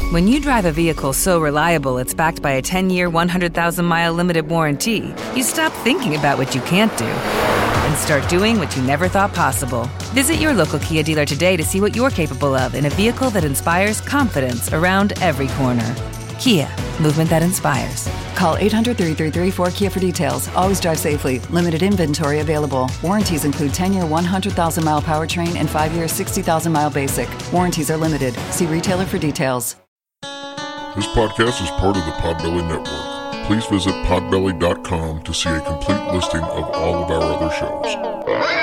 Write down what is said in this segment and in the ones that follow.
When you drive a vehicle so reliable it's backed by a 10-year, 100,000-mile limited warranty, you stop thinking about what you can't do and start doing what you never thought possible. Visit your local Kia dealer today to see what you're capable of in a vehicle that inspires confidence around every corner. Kia, movement that inspires. Call 800-333-4KIA for details. Always drive safely. Limited inventory available. Warranties include 10-year 100,000-mile powertrain and 5-year 60,000-mile basic. Warranties are limited. See retailer for details. This podcast is part of the Podbelly Network. Please visit podbelly.com to see a complete listing of all of our other shows.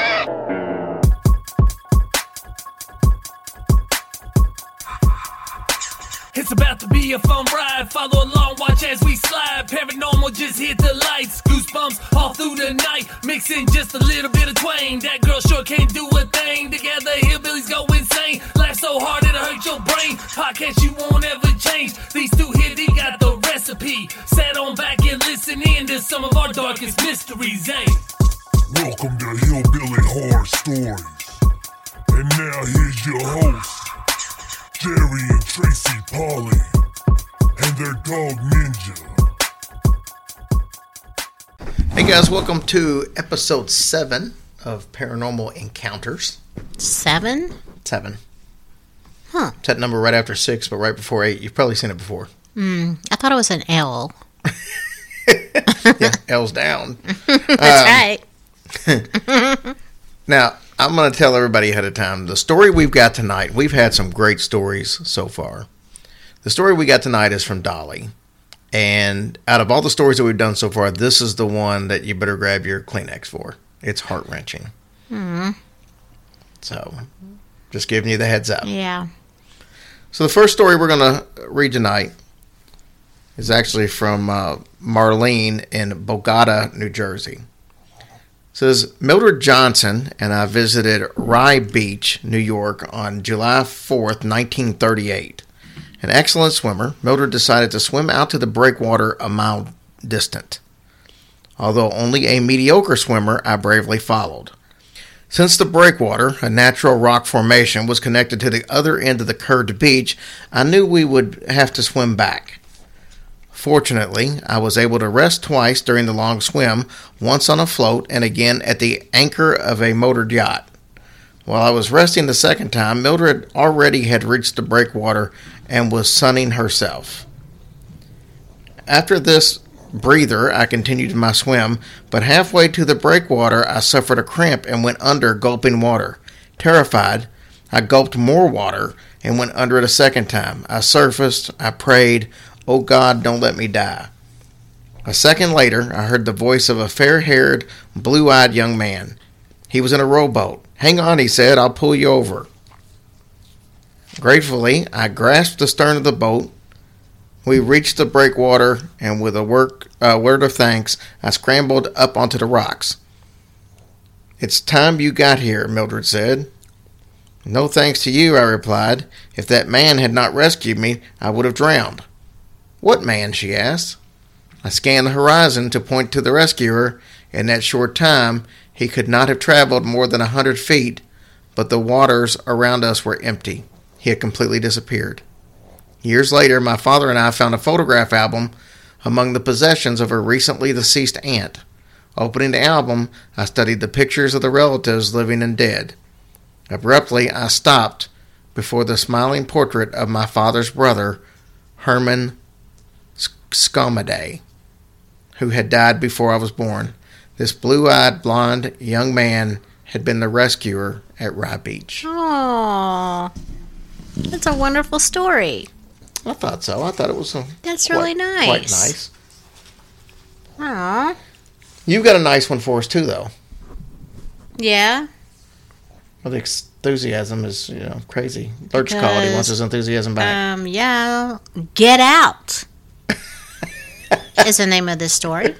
It's about to be a fun ride. Follow along, watch as we slide. Paranormal just hit the lights. Goosebumps all through the night. Mixing just a little bit of twain. That girl sure can't do a thing. Together, hillbillies go insane. Laugh so hard it'll hurt your brain. Podcast you won't ever change. These two here, they got the recipe. Sat on back and listen in to some of our darkest mysteries, eh? Welcome to Hillbilly Horror Stories. And now here's your hosts, Jerry and Tracy Polly, and their dog Ninja. Hey guys, welcome to episode 7 of Paranormal Encounters. 7? 7. Huh. It's that number right after 6, but right before 8. You've probably seen it before. I thought it was an L. Yeah, L's down. That's right. Now, I'm going to tell everybody ahead of time, the story we've got tonight, we've had some great stories so far. The story we got tonight is from Dolly. And out of all the stories that we've done so far, this is the one that you better grab your Kleenex for. It's heart-wrenching. So, just giving you the heads up. Yeah. So the first story we're going to read tonight is actually from Marlene in Bogota, New Jersey. It says, Mildred Johnson and I visited Rye Beach, New York on July 4th, 1938. An excellent swimmer, Mildred decided to swim out to the breakwater a mile distant. Although only a mediocre swimmer, I bravely followed. Since the breakwater, a natural rock formation, was connected to the other end of the curved beach, I knew we would have to swim back. Fortunately, I was able to rest twice during the long swim, once on a float and again at the anchor of a motored yacht. While I was resting the second time, Mildred already had reached the breakwater and was sunning herself. After this breather, I continued my swim, but halfway to the breakwater, I suffered a cramp and went under, gulping water. Terrified, I gulped more water and went under it a second time. I surfaced, I prayed, "Oh God, don't let me die." A second later, I heard the voice of a fair-haired, blue-eyed young man. He was in a rowboat. "Hang on," he said, "I'll pull you over." Gratefully, I grasped the stern of the boat. We reached the breakwater, and with a word of thanks, I scrambled up onto the rocks. "It's time you got here," Mildred said. "No thanks to you," I replied. "If that man had not rescued me, I would have drowned." "What man?" she asked. I scanned the horizon to point to the rescuer. In that short time, he could not have traveled more than 100 feet, but the waters around us were empty. He had completely disappeared. Years later, my father and I found a photograph album among the possessions of a recently deceased aunt. Opening the album, I studied the pictures of the relatives living and dead. Abruptly, I stopped before the smiling portrait of my father's brother, Herman Scomaday, who had died before I was born. This blue-eyed, blonde young man had been the rescuer at Rye Beach. Oh, that's a wonderful story. I thought so. I thought it was That's really nice. Quite nice. Aw. You've got a nice one for us, too, though. Yeah? Well, the enthusiasm is, crazy. Lurch called. He wants his enthusiasm back. Yeah. Get Out is the name of this story.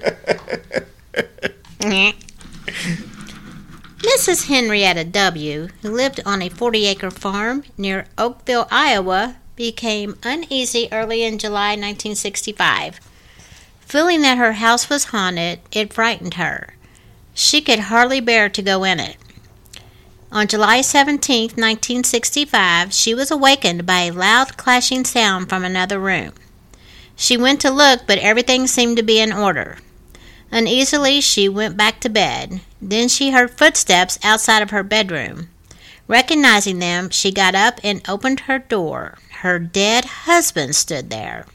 Mrs. Henrietta W., who lived on a 40-acre farm near Oakville, Iowa, became uneasy early in July 1965. Feeling that her house was haunted, it frightened her. She could hardly bear to go in it. On July 17, 1965, she was awakened by a loud clashing sound from another room. She went to look, but everything seemed to be in order. Uneasily, she went back to bed. Then she heard footsteps outside of her bedroom. Recognizing them, she got up and opened her door. Her dead husband stood there.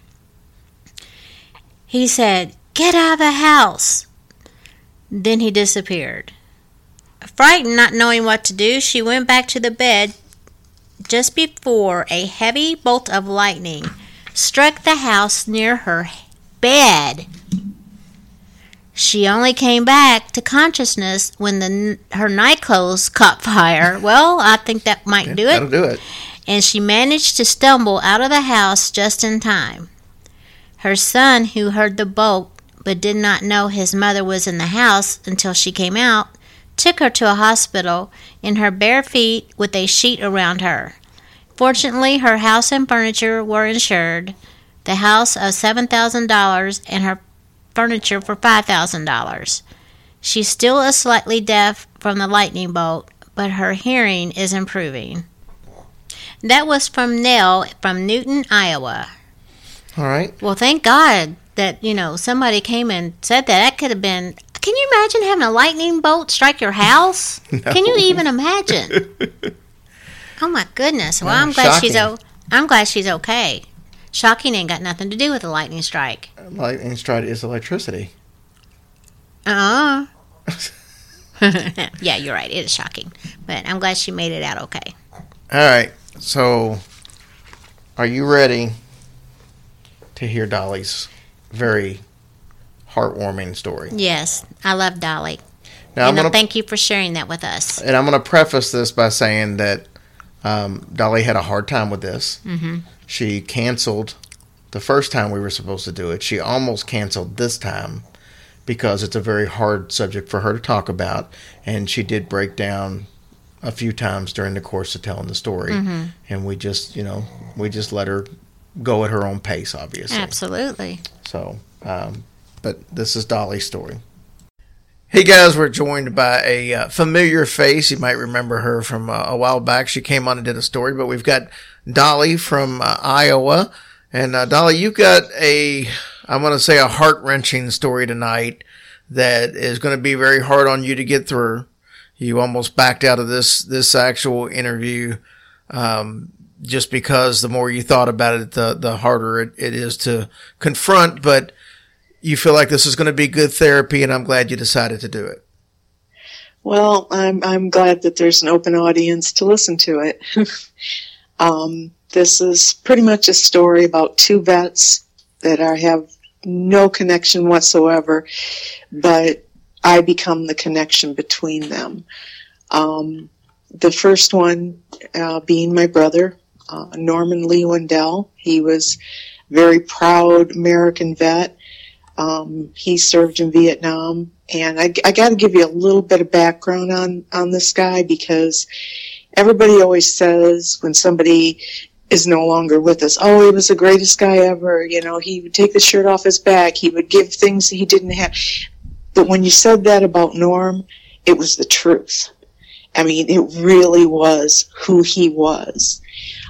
He said, "Get out of the house." Then he disappeared. Frightened, not knowing what to do, she went back to the bed just before a heavy bolt of lightning struck the house near her bed. She only came back to consciousness when her night clothes caught fire. Well, I think that might do it. That'll do it. And she managed to stumble out of the house just in time. Her son, who heard the bolt but did not know his mother was in the house until she came out, took her to a hospital in her bare feet with a sheet around her. Fortunately, her house and furniture were insured, the house of $7,000 and her furniture for $5,000. She still is slightly deaf from the lightning bolt, but her hearing is improving. That was from Nell from Newton, Iowa. All right. Well, thank God that, somebody came and said that. That could have been... Can you imagine having a lightning bolt strike your house? No. Can you even imagine? Oh, my goodness. Well, I'm glad she's okay. Shocking ain't got nothing to do with a lightning strike. Lightning strike is electricity. Yeah, you're right. It is shocking. But I'm glad she made it out okay. All right. So, are you ready to hear Dolly's very heartwarming story? Yes. I love Dolly. Now, thank you for sharing that with us. And I'm going to preface this by saying that Dolly had a hard time with this. Mm-hmm. She canceled the first time we were supposed to do it. She almost canceled this time because it's a very hard subject for her to talk about. And she did break down a few times during the course of telling the story. Mm-hmm. And we just let her go at her own pace, obviously. Absolutely. So, but this is Dolly's story. Hey guys, we're joined by a familiar face. You might remember her from a while back. She came on and did a story, but we've got Dolly from Iowa. And Dolly, you've got I'm going to say a heart-wrenching story tonight that is going to be very hard on you to get through. You almost backed out of this actual interview just because the more you thought about it, the harder it is to confront. But you feel like this is going to be good therapy, and I'm glad you decided to do it. Well, I'm glad that there's an open audience to listen to it. This is pretty much a story about two vets that have no connection whatsoever, but I become the connection between them. The first one being my brother, Norman Lee Wendell. He was a very proud American vet. He served in Vietnam, and I got to give you a little bit of background on this guy, because everybody always says when somebody is no longer with us, oh, he was the greatest guy ever. He would take the shirt off his back. He would give things he didn't have. But when you said that about Norm, it was the truth. I mean, it really was who he was.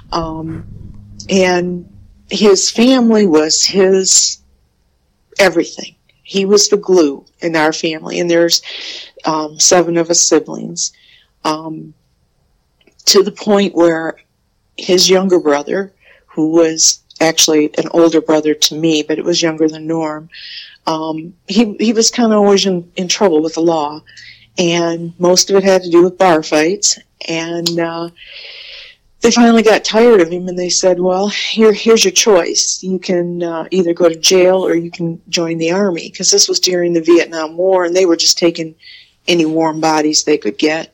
And his family was his everything. He was the glue in our family, and there's 7 of us siblings, to the point where his younger brother, who was actually an older brother to me, but it was younger than Norm, he was kind of always in trouble with the law, and most of it had to do with bar fights. And they finally got tired of him, and they said, well, here's your choice. You can either go to jail or you can join the Army, because this was during the Vietnam War, and they were just taking any warm bodies they could get.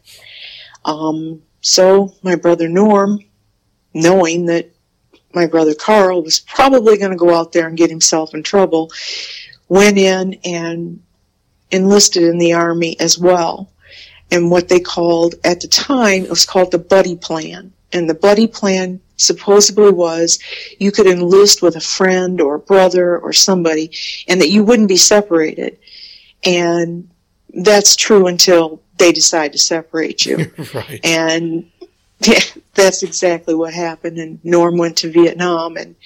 So my brother Norm, knowing that my brother Carl was probably going to go out there and get himself in trouble, went in and enlisted in the Army as well. And what they called, at the time, it was called the Buddy Plan. And the Buddy Plan supposedly was you could enlist with a friend or a brother or somebody, and that you wouldn't be separated. And that's true until they decide to separate you. Right. And that's exactly what happened. And Norm went to Vietnam, and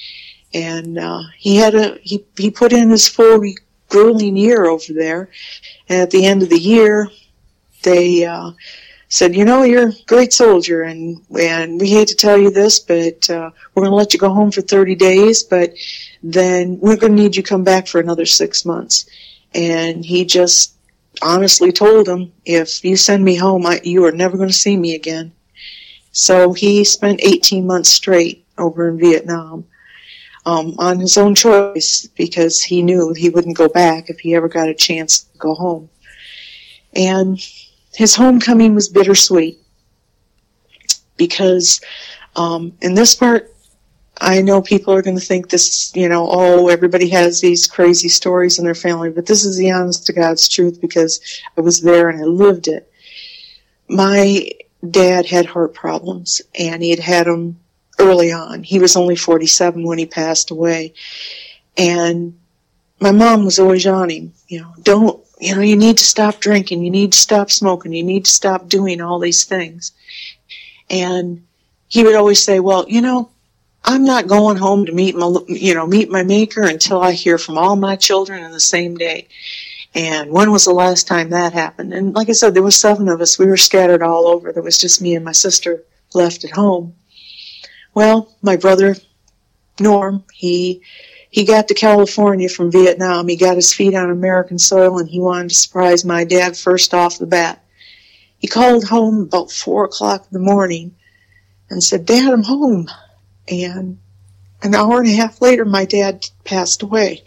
he put in his full grueling year over there. And at the end of the year, they said, you're a great soldier, and we hate to tell you this, but we're going to let you go home for 30 days, but then we're going to need you to come back for another 6 months. And he just honestly told him, if you send me home, you are never going to see me again. So he spent 18 months straight over in Vietnam on his own choice, because he knew he wouldn't go back if he ever got a chance to go home. And his homecoming was bittersweet, because in this part, I know people are going to think this, everybody has these crazy stories in their family, but this is the honest to God's truth, because I was there and I lived it. My dad had heart problems, and he had them early on. He was only 47 when he passed away. And my mom was always on him, you need to stop drinking, you need to stop smoking, you need to stop doing all these things. And he would always say, well, I'm not going home to meet my maker until I hear from all my children in the same day. And when was the last time that happened? And like I said, there were 7 of us. We were scattered all over. There was just me and my sister left at home. Well, my brother, Norm, he got to California from Vietnam. He got his feet on American soil, and he wanted to surprise my dad first off the bat. He called home about 4 o'clock in the morning and said, Dad, I'm home. And an hour and a half later, my dad passed away.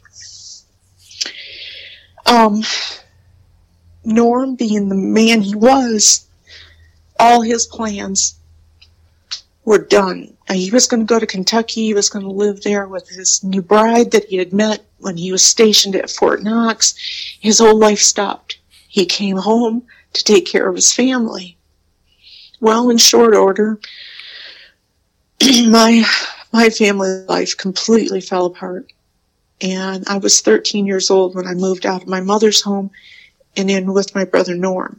Norm, being the man he was, all his plans were done. He was going to go to Kentucky. He was going to live there with his new bride that he had met when he was stationed at Fort Knox. His whole life stopped. He came home to take care of his family. Well, in short order, my family life completely fell apart. And I was 13 years old when I moved out of my mother's home and in with my brother Norm.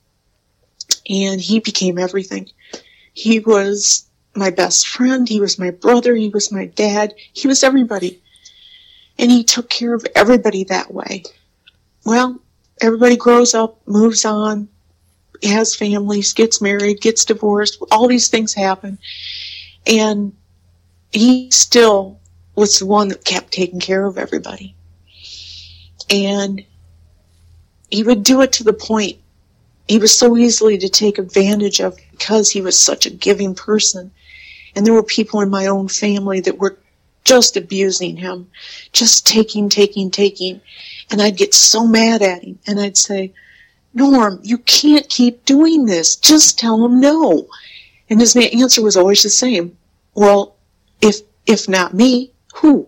And he became everything. He was my best friend. He was my brother. He was my dad. He was everybody. And he took care of everybody that way. Well, everybody grows up, moves on, has families, gets married, gets divorced. All these things happen. And he still was the one that kept taking care of everybody. And he would do it to the point. He was so easily to take advantage of because he was such a giving person. And there were people in my own family that were just abusing him, just taking. And I'd get so mad at him. And I'd say, Norm, you can't keep doing this. Just tell him no. And his answer was always the same. Well, if not me, who?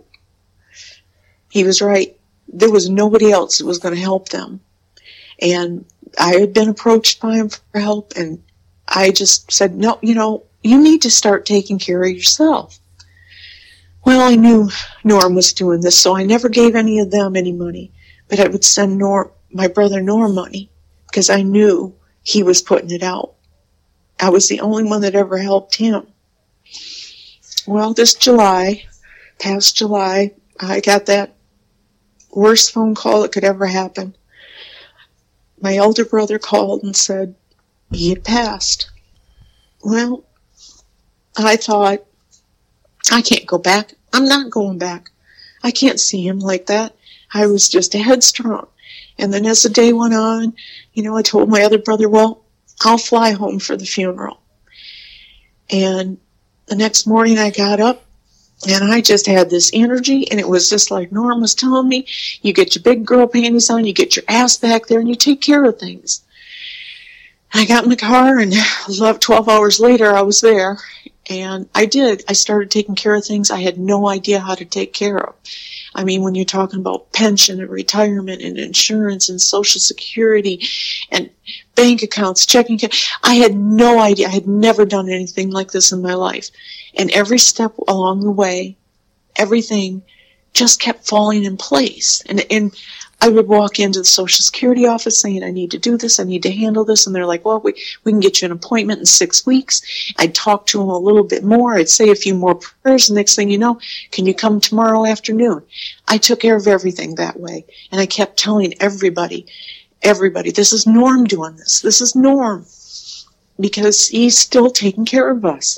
He was right. There was nobody else that was going to help them. And I had been approached by him for help, and I just said, no, you need to start taking care of yourself. Well, I knew Norm was doing this, so I never gave any of them any money. But I would send my brother Norm money, because I knew he was putting it out. I was the only one that ever helped him. Well, past July, I got that worst phone call that could ever happen. My elder brother called and said he had passed. Well, I thought, I can't go back. I'm not going back. I can't see him like that. I was just headstrong. And then as the day went on, I told my other brother, well, I'll fly home for the funeral. And the next morning I got up, and I just had this energy, and it was just like Norm was telling me, you get your big girl panties on, you get your ass back there, and you take care of things. I got in the car, and 12 hours later I was there, and I did. I started taking care of things I had no idea how to take care of. I mean, when you're talking about pension and retirement and insurance and Social Security and bank accounts, checking accounts, I had no idea. I had never done anything like this in my life. And every step along the way, everything just kept falling in place. And I would walk into the Social Security office saying, I need to do this, I need to handle this, and they're like, well, we can get you an appointment in 6 weeks. I'd talk to them a little bit more, I'd say a few more prayers, and next thing you know, can you come tomorrow afternoon? I took care of everything that way, and I kept telling everybody, this is Norm doing this. This is Norm. Because he's still taking care of us.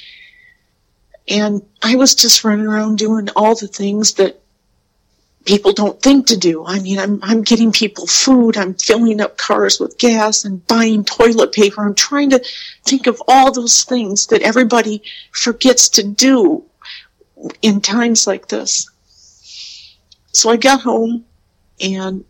And I was just running around doing all the things that people don't think to do. I mean, I'm getting people food, I'm filling up cars with gas, and buying toilet paper. I'm trying to think of all those things that everybody forgets to do in times like this. So I got home, and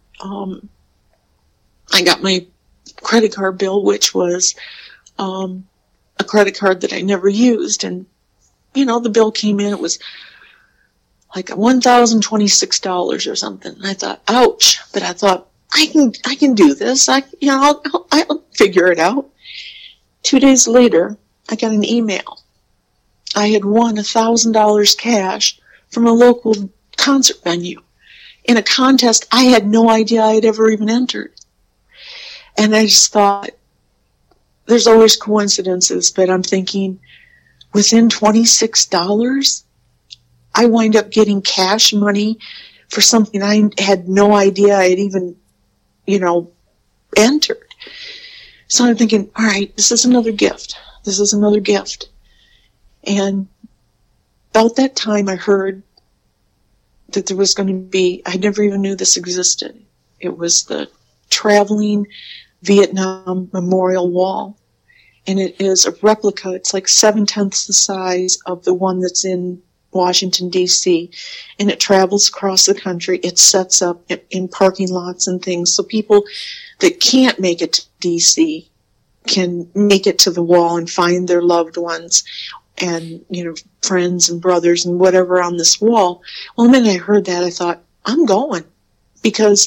I got my credit card bill, which was a credit card that I never used. And, you know, the bill came in, it was like $1,026 or something. And I thought, ouch. But I thought, I can do this. I'll figure it out. 2 days later, I got an email. I had won $1,000 cash from a local concert venue in a contest I had no idea I had ever even entered. And I just thought, there's always coincidences, but I'm thinking, within $26, I wind up getting cash money for something I had no idea I had even, entered. So I'm thinking, all right, this is another gift. This is another gift. And about that time, I heard that there was going to be, I never even knew this existed. It was the Traveling Vietnam Memorial Wall. And it is a replica. It's like 7/10 the size of the one that's in Washington, D.C. And it travels across the country. It sets up in parking lots and things. So people that can't make it to D.C. can make it to the wall and find their loved ones and, friends and brothers and whatever on this wall. Well, the minute I heard that, I thought, I'm going. Because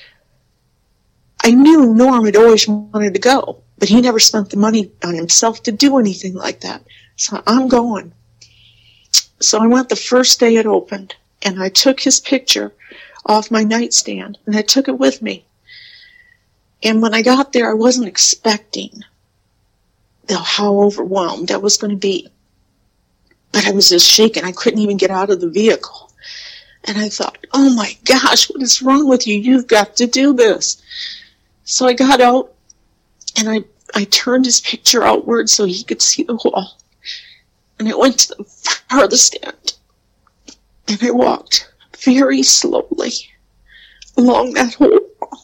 I knew Norm had always wanted to go, but he never spent the money on himself to do anything like that. So I'm going. So I went the first day it opened, and I took his picture off my nightstand, and I took it with me. And when I got there, I wasn't expecting how overwhelmed I was going to be. But I was just shaken. I couldn't even get out of the vehicle. And I thought, oh my gosh, what is wrong with you? You've got to do this. So I got out, and I turned his picture outward so he could see the wall. And I went to the farthest end. And I walked very slowly along that whole wall.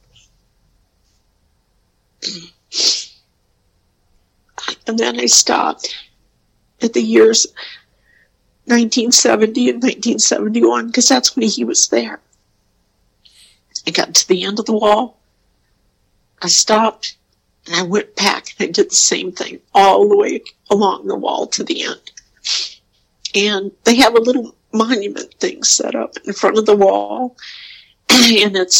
And then I stopped at the years 1970 and 1971, because that's when he was there. I got to the end of the wall. I stopped, and I went back, and I did the same thing all the way along the wall to the end. And they have a little monument thing set up in front of the wall, and it's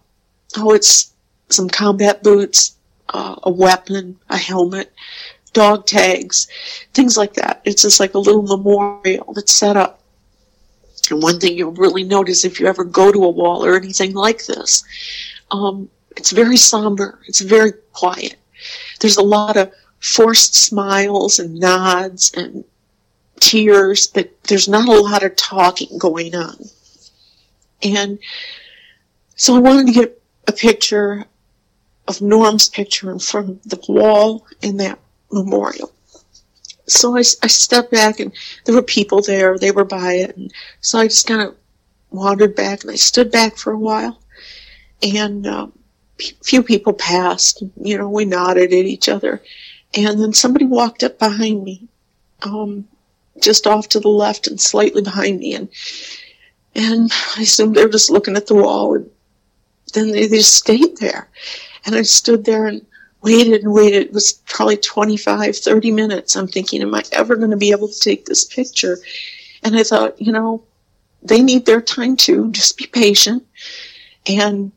some combat boots, a weapon, a helmet, dog tags, things like that. It's just like a little memorial that's set up. And one thing you'll really notice if you ever go to a wall or anything like this, it's very somber. It's very quiet. There's a lot of forced smiles and nods and tears, but there's not a lot of talking going on. And so I wanted to get a picture of Norm's picture in front of the wall in that memorial. So I stepped back, and there were people there. They were by it. And so I just kind of wandered back, and I stood back for a while. And a few people passed. We nodded at each other. And then somebody walked up behind me, just off to the left and slightly behind me. And I assumed they were just looking at the wall. And then they just stayed there. And I stood there and waited and waited. It was probably 25, 30 minutes. I'm thinking, am I ever going to be able to take this picture? And I thought, they need their time too. Just be patient. And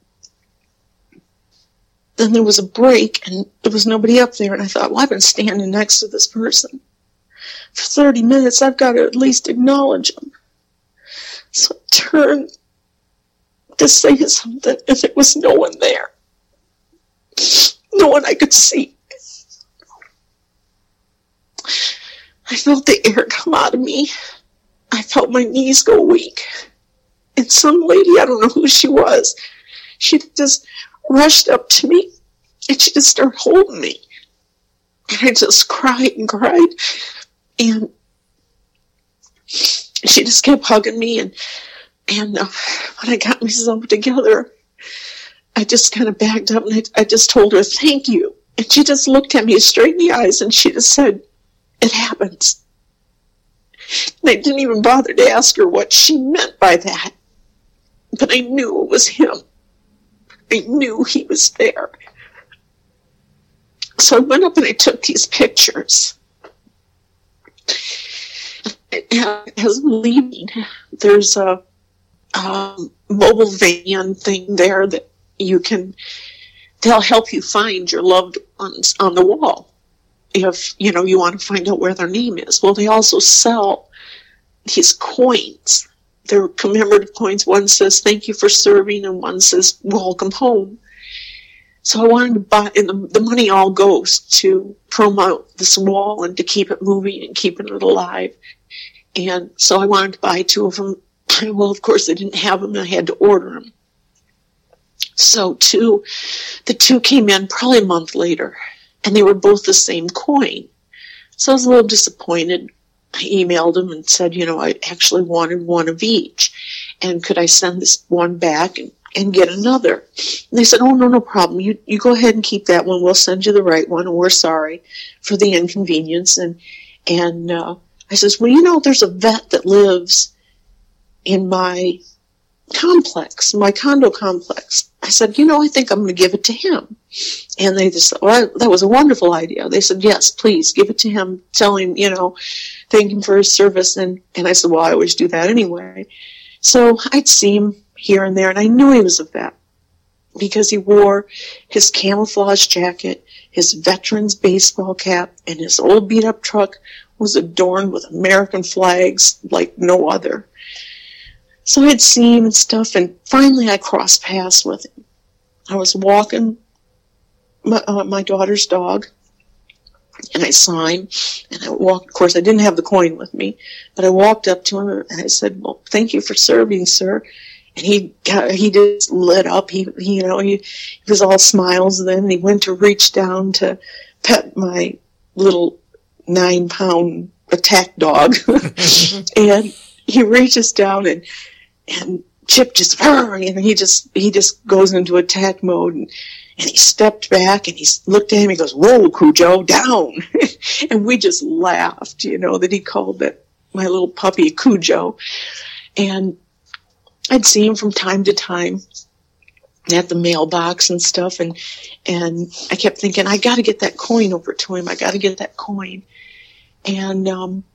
then there was a break, and there was nobody up there. And I thought, well, I've been standing next to this person for 30 minutes. I've got to at least acknowledge them. So I turned to say something, and there was no one there. No one I could see. I felt the air come out of me. I felt my knees go weak. And some lady, I don't know who she was, she just rushed up to me, and she just started holding me. And I just cried and cried. And she just kept hugging me. And when I got myself together, I just kind of backed up, and I just told her, thank you. And she just looked at me straight in the eyes, and she just said, it happens. And I didn't even bother to ask her what she meant by that. But I knew it was him. I knew he was there. So I went up and I took these pictures. As I'm leaving, there's a mobile van thing there that they'll help you find your loved ones on the wall if you want to find out where their name is. Well, they also sell these coins. They're commemorative coins. One says thank you for serving, and one says welcome home. So I wanted to buy, and the money all goes to promote this wall and to keep it moving and keeping it alive. And so I wanted to buy 2 of them. Well, of course, I didn't have them, and I had to order them. So the 2 came in probably a month later, and they were both the same coin. So I was a little disappointed. I emailed them and said, I actually wanted 1 of each. And could I send this one back and get another? And they said, oh, no problem. You go ahead and keep that one. We'll send you the right one, and we're sorry for the inconvenience. And I says, well, there's a vet that lives in my complex, my condo complex. I said, I think I'm going to give it to him. And they just said, well, that was a wonderful idea. They said, yes, please give it to him. Tell him, thank him for his service. And I said, well, I always do that anyway. So I'd see him here and there, and I knew he was a vet because he wore his camouflage jacket, his veteran's baseball cap, and his old beat-up truck was adorned with American flags like no other. So I'd see him and stuff, and finally I crossed paths with him. I was walking my daughter's dog, and I saw him, and I walked. Of course, I didn't have the coin with me, but I walked up to him, and I said, well, thank you for serving, sir. And he just lit up. He was all smiles then, and he went to reach down to pet my little 9-pound attack dog. And he reaches down, and Chip just, and he just goes into attack mode, and he stepped back, and he looked at him, he goes, whoa, Cujo, down. And we just laughed, that he called my little puppy Cujo. And I'd see him from time to time at the mailbox and stuff, and I kept thinking, I got to get that coin over to him. I got to get that coin. And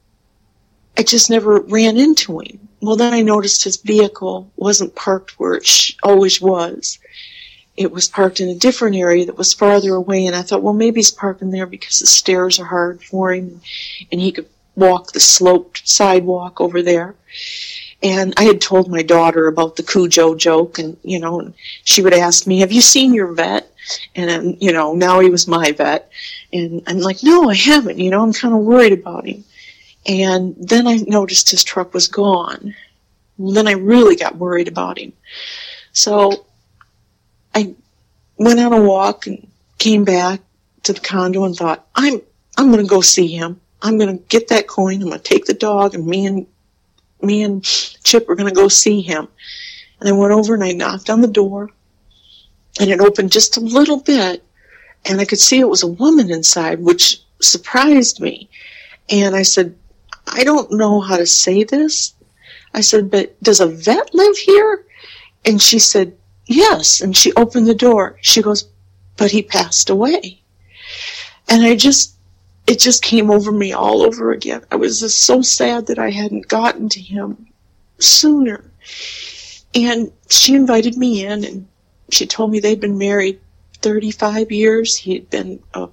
I just never ran into him. Well, then I noticed his vehicle wasn't parked where it always was. It was parked in a different area that was farther away, and I thought, well, maybe he's parking there because the stairs are hard for him, and he could walk the sloped sidewalk over there. And I had told my daughter about the Cujo joke, and, and she would ask me, have you seen your vet? And, now he was my vet. And I'm like, no, I haven't. I'm kind of worried about him. And then I noticed his truck was gone. Well, then I really got worried about him. So I went on a walk and came back to the condo and thought, I'm going to go see him. I'm going to get that coin. I'm going to take the dog, and me and Chip were going to go see him. And I went over and I knocked on the door, and it opened just a little bit, and I could see it was a woman inside, which surprised me. And I said, I don't know how to say this. I said, but does a vet live here? And she said, yes. And she opened the door. She goes, but he passed away. And it just came over me all over again. I was just so sad that I hadn't gotten to him sooner. And she invited me in, and she told me they'd been married 35 years. He had been a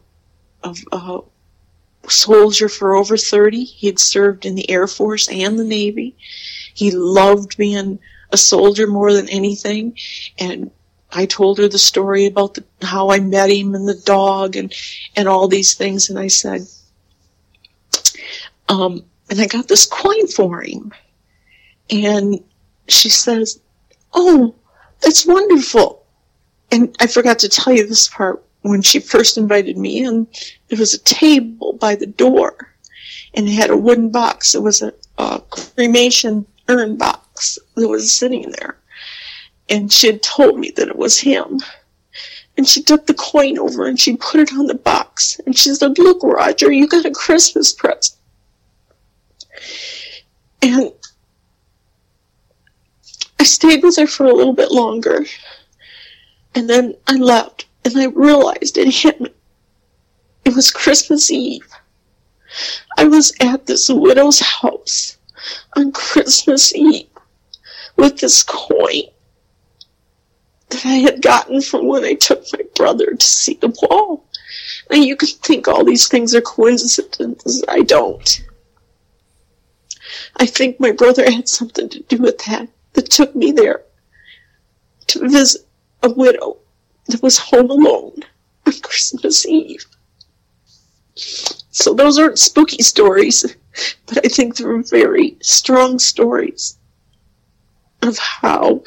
soldier for over 30. He had served in the Air Force and the Navy. He loved being a soldier more than anything. And I told her the story about how I met him and the dog and all these things. And I said, and I got this coin for him. And she says, "Oh, that's wonderful." And I forgot to tell you this part. When she first invited me in, there was a table by the door, and it had a wooden box. It was a cremation urn box that was sitting there. And she had told me that it was him. And she took the coin over and she put it on the box. And she said, "Look, Roger, you got a Christmas present." And I stayed with her for a little bit longer. And then I left. And I realized it hit me. It was Christmas Eve. I was at this widow's house on Christmas Eve with this coin that I had gotten from when I took my brother to see the wall. Now you can think all these things are coincidences. I don't. I think my brother had something to do with that took me there to visit a widow that was home alone on Christmas Eve. So those aren't spooky stories, but I think they're very strong stories of how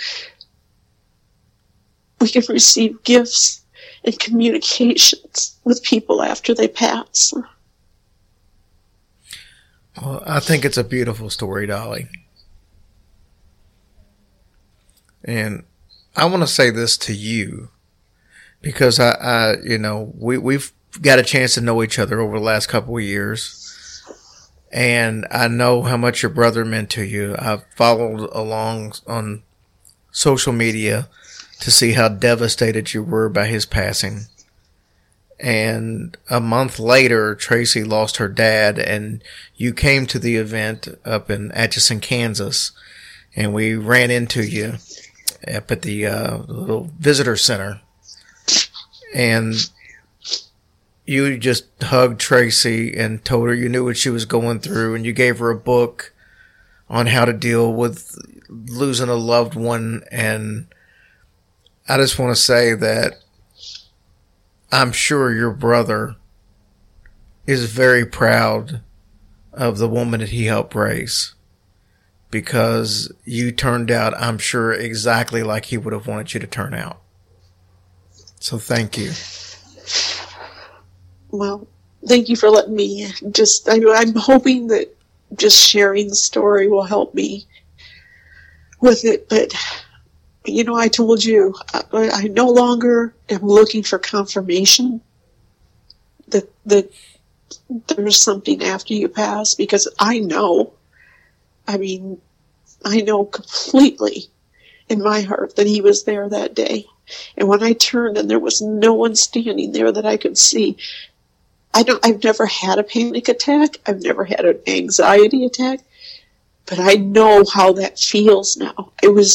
we can receive gifts and communications with people after they pass. Well, I think it's a beautiful story, Dolly. And I want to say this to you because we've got a chance to know each other over the last couple of years, and I know how much your brother meant to you. I've followed along on social media to see how devastated you were by his passing. And a month later, Tracy lost her dad, and you came to the event up in Atchison, Kansas, and we ran into you up at the little visitor center. And you just hugged Tracy and told her you knew what she was going through, and you gave her a book on how to deal with losing a loved one. And I just want to say that I'm sure your brother is very proud of the woman that he helped raise, because you turned out, I'm sure, exactly like he would have wanted you to turn out. So thank you. Well, thank you for letting me I'm hoping that just sharing the story will help me with it. But, I told you, I no longer am looking for confirmation that there's something after you pass, because I know completely in my heart that he was there that day. And when I turned and there was no one standing there that I could see, I've never had a panic attack. I've never had an anxiety attack, but I know how that feels now.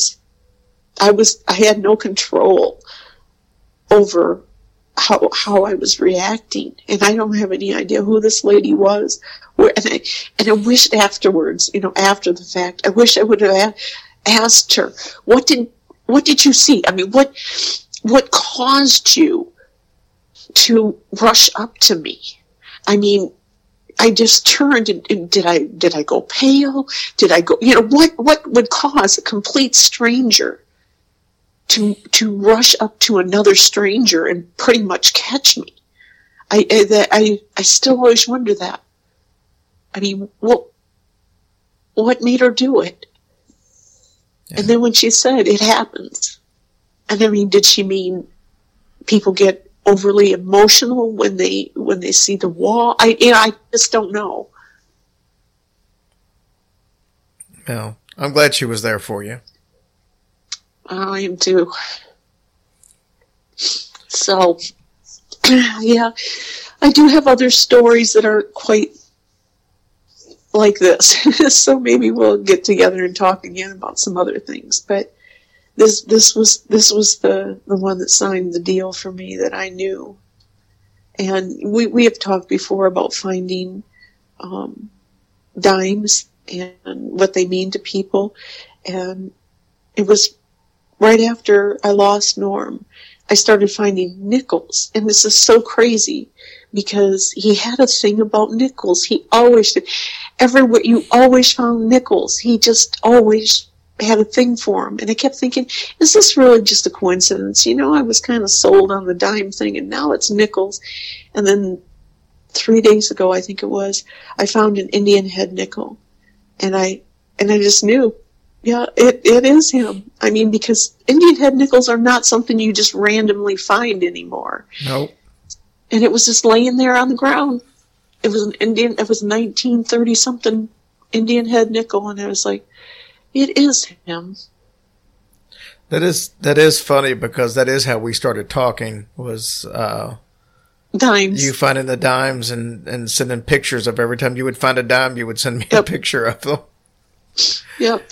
I had no control over how I was reacting, and I don't have any idea who this lady was. And I wished afterwards, after the fact, I wish I would have asked her, what did you see? I mean, what caused you to rush up to me? I mean, I just turned and did I go pale? Did I go, what would cause a complete stranger to rush up to another stranger and pretty much catch me? I still always wonder that. I mean, what made her do it? Yeah. And then when she said it happens, and I mean, did she mean people get overly emotional when they see the wall? I just don't know. Well, I'm glad she was there for you. I am too. So, yeah, I do have other stories that are quite like this. So maybe we'll get together and talk again about some other things. But this was the one that signed the deal for me that I knew. And we have talked before about finding dimes and what they mean to people. And it was right after I lost Norm. I started finding nickels, and this is so crazy because he had a thing about nickels. He always did. Everywhere you always found nickels. He just always had a thing for them. And I kept thinking, is this really just a coincidence? You know, I was kind of sold on the dime thing, and now it's nickels. And then 3 days ago, I think it was, I found an Indian head nickel. And I just knew, yeah, it is him. I mean, because Indian head nickels are not something you just randomly find anymore. Nope. And it was just laying there on the ground. It was it was 1930 something Indian head nickel, and I was like, it is him. That is funny because that is how we started talking, was dimes. You finding the dimes and sending pictures of every time you would find a dime, you would send me a picture of them. Yep.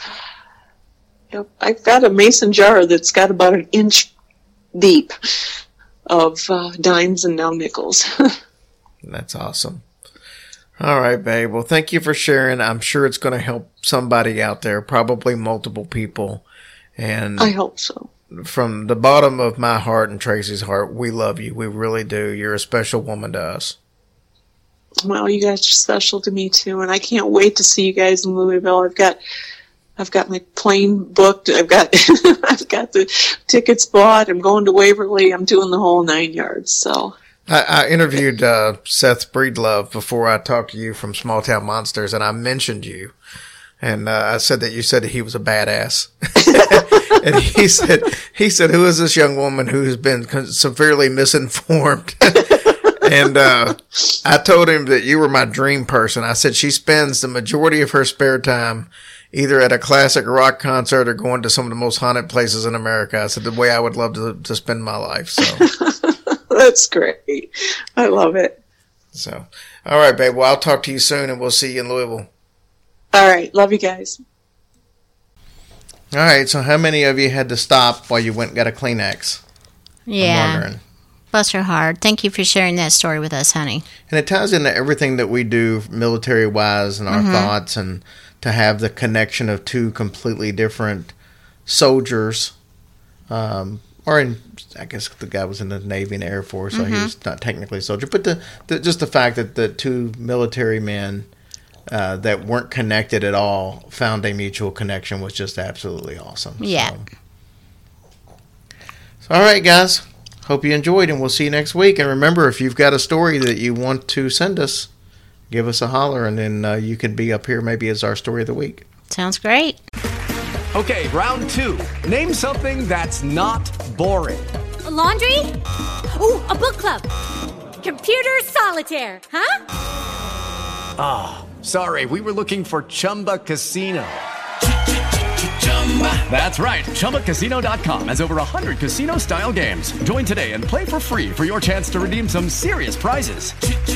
I've got a mason jar that's got about an inch deep of dimes and now nickels. That's awesome. All right, babe. Well, thank you for sharing. I'm sure it's going to help somebody out there, probably multiple people. And I hope so. From the bottom of my heart and Tracy's heart, we love you. We really do. You're a special woman to us. Well, you guys are special to me too, and I can't wait to see you guys in Louisville. I've got my plane booked. I've got the tickets bought. I'm going to Waverly. I'm doing the whole 9 yards. So I interviewed Seth Breedlove before I talked to you from Small Town Monsters, and I mentioned you, and I said that you said that he was a badass. And he said, who is this young woman who has been severely misinformed? And I told him that you were my dream person. I said she spends the majority of her spare time either at a classic rock concert or going to some of the most haunted places in America. I said the way I would love to spend my life. So that's great. I love it. So, all right, babe. Well, I'll talk to you soon, and we'll see you in Louisville. All right. Love you guys. All right. So how many of you had to stop while you went and got a Kleenex? Yeah. I'm wondering. Bless her heart. Thank you for sharing that story with us, honey. And it ties into everything that we do military-wise and our thoughts, and to have the connection of two completely different soldiers. I guess the guy was in the Navy and Air Force, so he was not technically a soldier. But just the fact that the two military men that weren't connected at all found a mutual connection was just absolutely awesome. Yeah. So all right, guys. Hope you enjoyed, and we'll see you next week. And remember, if you've got a story that you want to send us, give us a holler, and then you can be up here maybe as our story of the week. Sounds great. Okay, round two. Name something that's not boring. A laundry? Ooh, a book club. Computer solitaire, huh? Ah, sorry, we were looking for Chumba Casino. That's right. ChumbaCasino.com has over 100 casino-style games. Join today and play for free for your chance to redeem some serious prizes.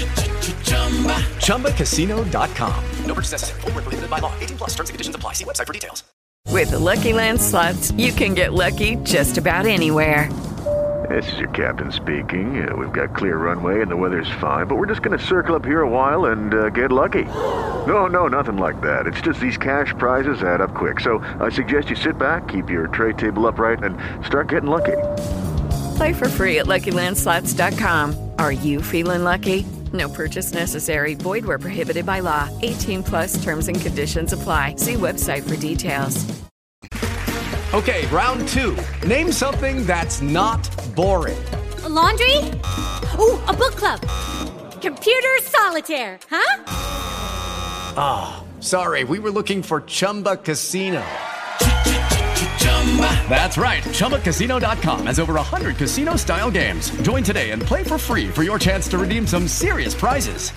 ChumbaCasino.com. No purchase necessary. Void where prohibited by law. 18+ terms and conditions apply. See website for details. With the Lucky Land Slots, you can get lucky just about anywhere. This is your captain speaking. We've got clear runway and the weather's fine, but we're just going to circle up here a while and get lucky. No, nothing like that. It's just these cash prizes add up quick. So I suggest you sit back, keep your tray table upright, and start getting lucky. Play for free at LuckyLandSlots.com. Are you feeling lucky? No purchase necessary. Void where prohibited by law. 18+ terms and conditions apply. See website for details. Okay, round two. Name something that's not boring. A laundry? Ooh, a book club. Computer solitaire, huh? Ah, sorry, we were looking for Chumba Casino. That's right. ChumbaCasino.com has over 100 casino-style games. Join today and play for free for your chance to redeem some serious prizes.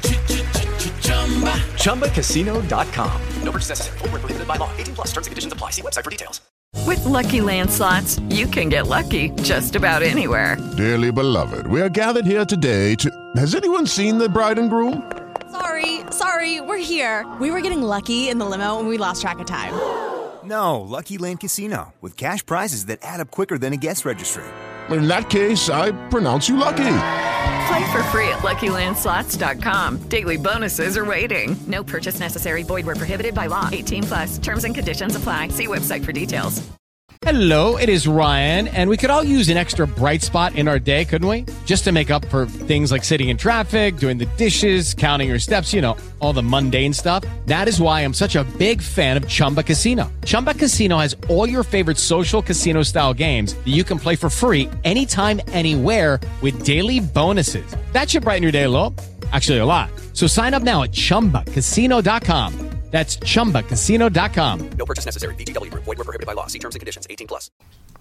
ChumbaCasino.com. No purchase necessary. Void where prohibited by law. 18+ terms and conditions apply. See website for details. With Lucky Land Slots, you can get lucky just about anywhere. Dearly beloved, we are gathered here today to... Has anyone seen the bride and groom? Sorry, we're here. We were getting lucky in the limo and we lost track of time. No, Lucky Land Casino, with cash prizes that add up quicker than a guest registry. In that case, I pronounce you lucky. Play for free at LuckyLandSlots.com. Daily bonuses are waiting. No purchase necessary. Void where prohibited by law. 18+. Terms and conditions apply. See website for details. Hello, it is Ryan, and we could all use an extra bright spot in our day, couldn't we? Just to make up for things like sitting in traffic, doing the dishes, counting your steps, you know, all the mundane stuff. That is why I'm such a big fan of Chumba Casino. Chumba Casino has all your favorite social casino-style games that you can play for free anytime, anywhere with daily bonuses. That should brighten your day a little. Actually, a lot. So sign up now at ChumbaCasino.com. That's ChumbaCasino.com. No purchase necessary. VGW Group. Void where prohibited by law. See terms and conditions. 18+.